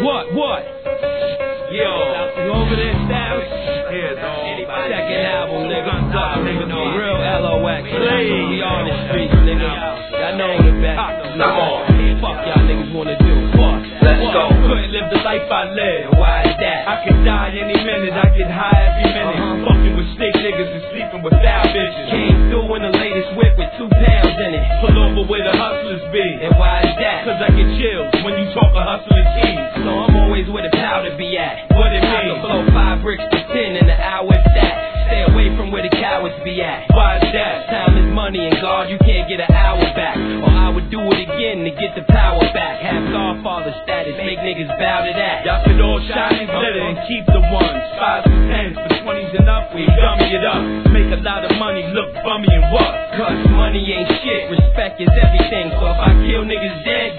What? Yo, you over there, Styles? Yeah, dog. Second album, nigga. Real LOX. We on the streets, nigga. Y'all know the best. Come on. Fuck y'all niggas wanna do. What? Let's go. Couldn't live the life I live. Why is that? I could die any minute. I get high every minute. Fucking with snake niggas and sleeping with foul bitches. Came through in the latest whip with 2 pounds in it. Pull over where the hustlers be. And why is that? Cause I get chills when you talk a hustling keys. So I'm always where the powder be at. What it mean? I can blow 5 bricks to 10 in an hour if that. Stay away from where the cowards be at. Why is that? Time is money and God, you can't get an hour back. Or I would do it again to get the power back. Have Godfather status, make niggas bow to that. Y'all could all shine and glitter and keep the ones. 5s and 10s, for 20s and up, we dummy it up. Make a lot of money, look bummy and what? Cause money ain't shit, respect is everything. So if I kill niggas dead,